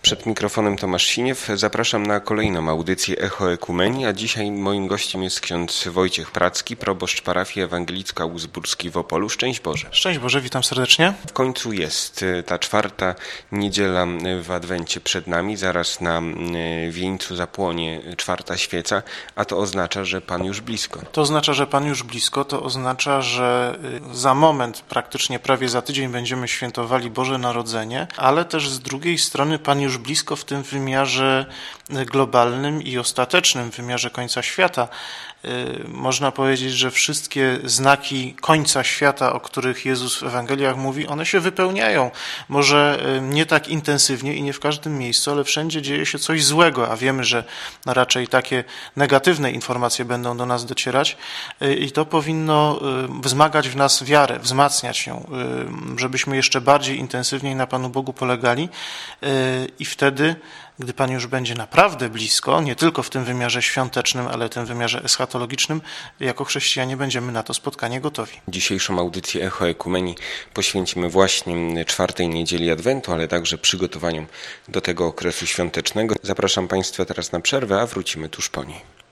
Przed mikrofonem Tomasz Siniew. Zapraszam na kolejną audycję Echo Ekumenii, a dzisiaj moim gościem jest ksiądz Wojciech Pracki, proboszcz parafii ewangelicko-augsburskiej w Opolu. Szczęść Boże. Szczęść Boże, witam serdecznie. W końcu jest ta czwarta niedziela w Adwencie przed nami, zaraz na wieńcu zapłonie czwarta świeca, a to oznacza, że Pan już blisko. To oznacza, że Pan już blisko, to oznacza, że za moment, praktycznie prawie za tydzień będziemy świętowali Boże Narodzenie, ale też z drugiej strony Pan już blisko w tym wymiarze globalnym i ostatecznym, w wymiarze końca świata. Można powiedzieć, że wszystkie znaki końca świata, o których Jezus w Ewangeliach mówi, one się wypełniają. Może nie tak intensywnie i nie w każdym miejscu, ale wszędzie dzieje się coś złego, a wiemy, że raczej takie negatywne informacje będą do nas docierać i to powinno wzmagać w nas wiarę, wzmacniać ją, żebyśmy jeszcze bardziej intensywniej na Panu Bogu polegali i wtedy, gdy Pan już będzie naprawdę blisko, nie tylko w tym wymiarze świątecznym, ale w tym wymiarze eschatologicznym, jako chrześcijanie będziemy na to spotkanie gotowi. Dzisiejszą audycję Echo Ekumenii poświęcimy właśnie czwartej niedzieli Adwentu, ale także przygotowaniom do tego okresu świątecznego. Zapraszam Państwa teraz na przerwę, a wrócimy tuż po niej.